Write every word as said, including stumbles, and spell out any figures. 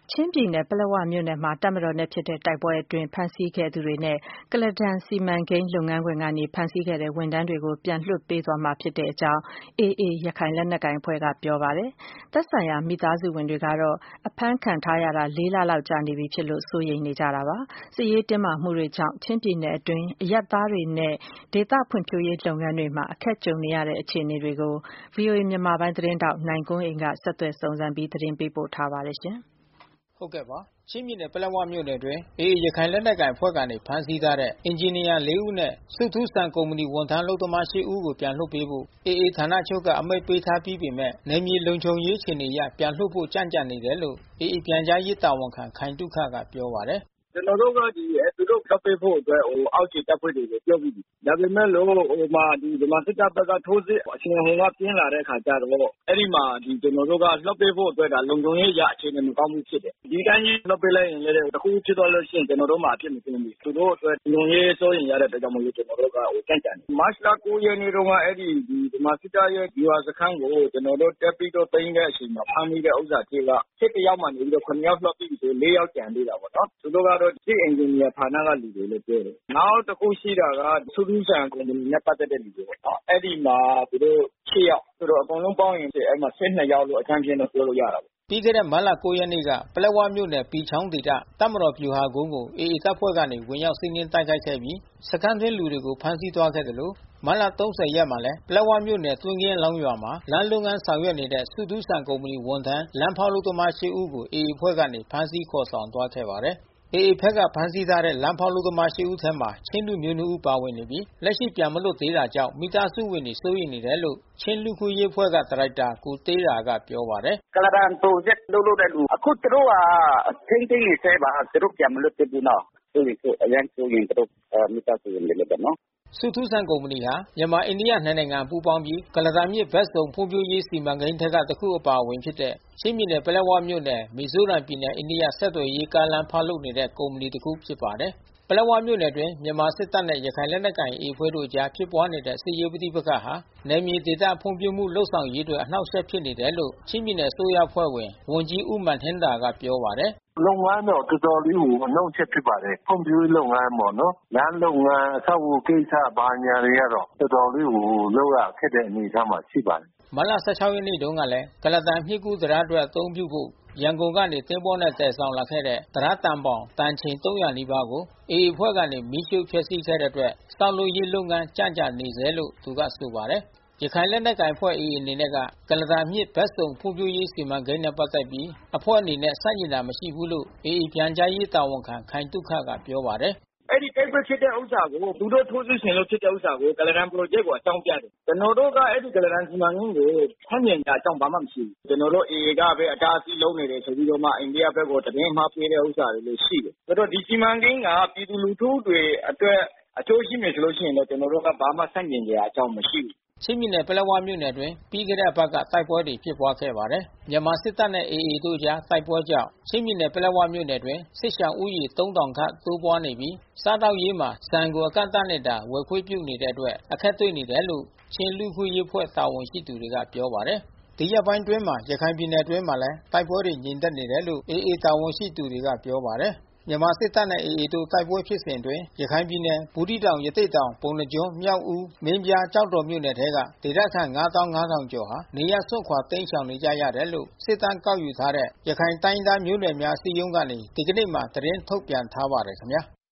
ချင်းပြည်နယ် ပလက်ဝမြို့နယ်မှာ တပ်မတော်နဲ့ဖြစ်တဲ့တိုက်ပွဲအတွင်းဖမ်းဆီးခဲ့သူတွေနဲ့ ကုလားတန်စီမံကိန်းလုပ်ငန်းခွင်ကနေဖမ်းဆီးခဲ့တဲ့ဝန်ထမ်းတွေကို ပြန်လွှတ်ပေးသွားမှာဖြစ်ကြောင်း အေအေ ရခိုင်လက်နက်ကိုင်အဖွဲ့ကပြောပါတယ်။ သက်ဆိုင်ရာမိသားစုဝင်တွေကတော့ အဖမ်းခံထားရတာ လေးလလောက်ကြာနေပြီဖြစ်လို့ စိုးရိမ်နေကြတာပါ။ စစ်ရေးတင်းမာမှုတွေကြောင့် ချင်းပြည်နယ်အတွင်း အရပ်သားတွေနဲ့ ဒေသဖွံ့ဖြိုးရေးလုပ်ငန်းတွေမှာ အခက်ကြုံနေရတဲ့အခြေအနေတွေကို ဗွီအိုအေမြန်မာပိုင်းသတင်းထောက်နိုင်ကွန်းအိန်ကနေ ဆက်သွယ်စုံစမ်းသတင်းပေးပို့ထားပါတယ်။ဟုတ်ကဲ့ပါ။ ချင်းပြည်နယ်ပလက်ဝမြို့နယ်အတွင်း အေအေရခိုင်လက်နက်ကိုင်အဖွဲ့ကနေဖမ်းဆီးထားတဲ့ အင်ဂျင်နီယာ လေး ဦးနဲ့ ဆွတ်ထူးစံကုမ္ပဏီဝန်ထမ်းအလုပ်သမား ရှစ် ဦးကိုပြန်လွှတ်ပေးဖို့ အေအေဌာနချုပ်ကအမိန့်ပေးထားပြီးပေမဲ့ နယ်မြေလုံခြုံရေးအခြေအနေအရ ပြန်လွှတ်ဖို့ကြန့်ကြာနေတယ်လို့ အေအေပြန်ကြားရေးတာဝန်ခံခိုင်သုခကပြောပါတယ်။ "ကျွန်တော်တို့ကသူတို့လွှတ်ပေးဖို့အတွက်အောက်ခြေတပ်ဖွဲ့တွေကိုပြောပြီးပြီ။ ဒါပေမဲ့လို့ဗမာစစ်တပ်ဘက်ကထိုးစစ်အရှိန်အဟုန်ကပြင်းလာတဲ့အခါကျတော့ အဲဒီမှာကျွန်တော်တို့ကလွှတ်ပေးဖို့အတွက်လုံခြုံရေးအရအခြေအနေမကောင်းဘူးဖြစ်တယ်။ ဒီအတိုင်းကြီးလွှတ်ပေးလိုက်ရင်လည်းတခုခုဖြစ်သွားလို့ရှိရင်ကျွန်တော်တို့မှာအဖြစ်မကင်းဘူး။ သူတို့အတွက်လုံခြုံရေးစိုးရိမ်ရတဲ့အတွက်ကြောင့်မို့လို့ကျွန်တော်တို့ကကြန့်ကြာနေတယ်။ မတ်လ ၉ ရက်နေ့တုန်းကအဲဒီဗမာစစ်တပ်ရဲ့ဗျူဟာစခန်းကိုကျွန်တော်တို့တက်ပြီးတော့သိမ်းတဲ့အချိန်မှာဖမ်းမိတဲ့ဥစ္စာအဖြစ်က ၁၁ ယောက်မှာနေပြီးတော့ ခုနစ် ယောက်လွှတ်ပြီးပြီဆို လေး ယောက်ကျန်သေးတာပေါ့နော်။ သူတို့ကတော့စစ်အင်ဂျင်နီယာဌာနကလူတွေလို့ပြောတယ်။ နောက်တခုရှိတာကဆွတ်ထူးစံကုမ္ပဏီနဲ့ပက်သက်တဲ့လူတွေပေါ့နော်။ အဲဒီမှာသူတို့ ရှစ် ယောက်။ ဆိုတော့အကုန်လုံးပေါင်းရင်အဲဒီမှာ ဆယ့်နှစ် ယောက်လို့အကြမ်းဖျင်းတော့ပြောလို့ရတာပေါ့။ " ပြီးခဲ့တဲ့မတ်လ ၉ ရက်နေ့က ပလက်ဝမြို့နယ် ပီချောင်းဒေသ တပ်မတော်ဗျူဟာကုန်းကို အေအေတပ်ဖွဲ့ကနေ ဝင်ရောက်စီးနင်းတိုက်ခိုက်ခဲ့ပြီး စခန်းတွင်းလူတွေကိုဖမ်းဆီးသွားခဲ့သလို မတ်လ ၃၀ ရက်မှာလည်း ပလက်ဝမြို့နယ် သွင်းကင်းအလောင်းရွာမှာ လမ်းလုပ်ငန်းဆောင်ရွက်နေတဲ့ ဆွတ်ထူးစံကုမ္ပဏီဝန်ထမ်း လမ်းဖောက်လုပ်သား ရှစ် ဦးကို အေအေအဖွဲ့ကနေ ဖမ်းဆီးခေါ်ဆောင်သွားခဲ့ပါတယ်။ အေအေဘက်ကဖမ်းဆီးထားတဲ့ လမ်းဖောက်လုပ်သား ရှစ် ဦးထဲမှာ ချင်းလူမျိုး နှစ် ဦးပါဝင်နေပြီး လက်ရှိပြန်မလွတ်သေးတာကြောင့် မိသားစုဝင်တွေစိုးရိမ်နေတယ်လို့ ချင်းလူ့အခွင့်အရေးအဖွဲ့က ဒါရိုက်တာကိုတေးရာကပြောပါတယ်။ "ကုလားတန် project လုပ်တဲ့လူ အခုသူတို့ကထိန်းသိမ်းနေဆဲပါ။ သူတို့ပြန်မလွတ်သေးဘူးနော်။ စိုးရိမ်ဖို့အရမ်းစိုးရိမ်သူတို့မိသားစုဝင်တွေလည်းပေါ့နော်။ " ဆွတ်ထူးစံကုမ္ပဏီဟာ မြန်မာအိန္ဒိယနှစ်နိုင်ငံပူးပေါင်းပြီး ကုလားတန်မြစ်ဘက်စုံဖွံ့ဖြိုးရေးစီမံကိန်းထဲကတခုအပါအဝင်ဖြစ်တဲ့ ချင်းပြည်နယ်ပလက်ဝမြို့နယ် မီဇိုရမ်ပြည်နယ်အိန္ဒိယဆက်သွယ်ရေးကားလမ်းဖောက်လုပ်နေတဲ့ကုမ္ပဏီတခုဖြစ်ပါတယ်။ ပလက်ဝမြို့နယ်အတွင်း မြန်မာစစ်တပ်နဲ့ ရခိုင်လက်နက်ကိုင် အေအေ အဖွဲ့တို့အကြားဖြစ်ပွားနေတဲ့စစ်ရေးပဋိပက္ခဟာ နယ်မြေဒေသဖွံ့ဖြိုးမှုလုပ်ဆောင်ရေးအတွက် အနှောင့်အယှက်ဖြစ်နေတယ်လို့ ချင်းပြည်နယ်အစိုးရအဖွဲ့ဝင် ဝန်ကြီးဦးမာန်ဟင်းဒါကပြောပါတယ်။ "လုပ်ငန်းတော့တော်တော်လေးကိုအနှောင့်အယှက်ဖြစ်ပါတယ်။ ဖွံ့ဖြိုးရေးလုပ်ငန်းပေါ့နော်။ လမ်းလုပ်ငန်းအဆောက်အဦးကိစ္စဘာညာတွေကတော့တော်တော်လေးကိုလုပ်ရခက်တဲ့အနေအထားမှာရှိပါတယ်။" မတ်လ ၁၆ ရက်နေ့တုန်းကလည်း ကုလားတန်မြစ်ကူးတံတားအတွက်အသုံးပြုဖို့ ရန်ကုန်ကနေသင်္ဘောနဲ့သယ်ဆောင်လာခဲ့တဲ့ တံတားတန်ဘောင်တန်ချိန် သုံးရာ နီးပါးကို အေအေအဖွဲ့ကနေ မီးရှို့ဖျက်ဆီးခဲ့တဲ့အတွက် ဆောက်လုပ်ရေးလုပ်ငန်းကြန့်ကြာနေဆဲလို့ သူကဆိုပါတယ်။ ရခိုင်လက်နက်ကိုင်အဖွဲ့ အေအေ အနေနဲ့က ကုလားတန်မြစ်ဘက်စုံဖွံ့ဖြိုးရေးစီမံကိန်းနဲ့ ပတ်သက်ပြီး အဖွဲ့အနေနဲ့ ဆန့်ကျင်တာမရှိဘူးလို့ အေအေပြန်ကြားရေးတာဝန်ခံခိုင်သုခကပြောပါတယ်။ "အဲဒီတိုက်ပွဲဖြစ်တဲ့ဥစ္စာကိုသူတို့ထိုးစစ်ဆင်လို့ဖြစ်တဲ့ဥစ္စာကိုကုလားတန် project ကိုအကြောင်းပြတယ်။ ကျွန်တော်တို့ကအဲဒီကုလားတန်စီမံကိန်းကိုဆန့်ကျင်စရာအကြောင်းဘာမှမရှိဘူး။ ကျွန်တော်တို့အေအေကဘဲအတားအဆီးလုပ်နေတယ်ဆိုပြီးတော့မှ အိန္ဒိယဘက်ကိုသတင်းအမှားပေးတဲ့ဥစ္စာတွေလဲရှိတယ်။ ဆိုတော့ဒီစီမံကိန်းကပြည်သူလူထုတွေအတွက်အကျိုးရှိမယ်ဆိုလို့ရှိရင်တော့ကျွန်တော်တို့ကဘာမှဆန့်ကျင်စရာအကြောင်းမရှိဘူး။ " ချင်းပြည်နယ်ပလက်ဝမြို့နယ်အတွင်း ပြီးခဲ့တဲ့အပတ်က တိုက်ပွဲတွေဖြစ်ပွားခဲ့ပါတယ်။ မြန်မာစစ်တပ်နဲ့အေအေတို့အကြားတိုက်ပွဲကြောင့် ချင်းပြည်နယ်ပလက်ဝမြို့နယ်အတွင်း စစ်ရှောင်ဦးရေ သုံးထောင် ခန့်တိုးပွားနေပြီး စားသောက်ရေးမှာ ဆန်ကိုအကန့်အသတ်နဲ့သာ ဝယ်ခွင့်ပြုနေတဲ့အတွက် အခက်တွေ့နေတယ်လို့ ချင်းလူ့အခွင့်အရေးအဖွဲ့တာဝန်ရှိသူတွေကပြောပါတယ်။ ဒီရက်ပိုင်းအတွင်းမှာ ရခိုင်ပြည်နယ်အတွင်းမှာလည်း တိုက်ပွဲတွေငြိမ်သက်နေတယ်လို့ အေအေတာဝန်ရှိသူတွေကပြောပါတယ်။ မြန်မာစစ်တပ်နဲ့အေအေတို့တိုက်ပွဲဖြစ်စဉ်အတွင်း ရခိုင်ပြည်နယ် ဘူးသီးတောင် ရသေ့တောင် ပုဏ္ဏားကျွန်း မြောက်ဦး မင်းပြား ကျောက်တော်မြို့နယ်ထဲက ဒေသခံ ငါးသောင်း ငါးထောင်ကျော်ဟာ နေရပ်စွန့်ခွာတိမ်းရှောင်နေကြရတယ်လို့ စစ်တမ်းကောက်ယူထားတဲ့ ရခိုင်တိုင်းရင်းသားမျိုးနွယ်များအစည်းအရုံးကနေ ဒီကနေ့မှာသတင်းထုတ်ပြန်ထားပါတယ်ခင်ဗျာ။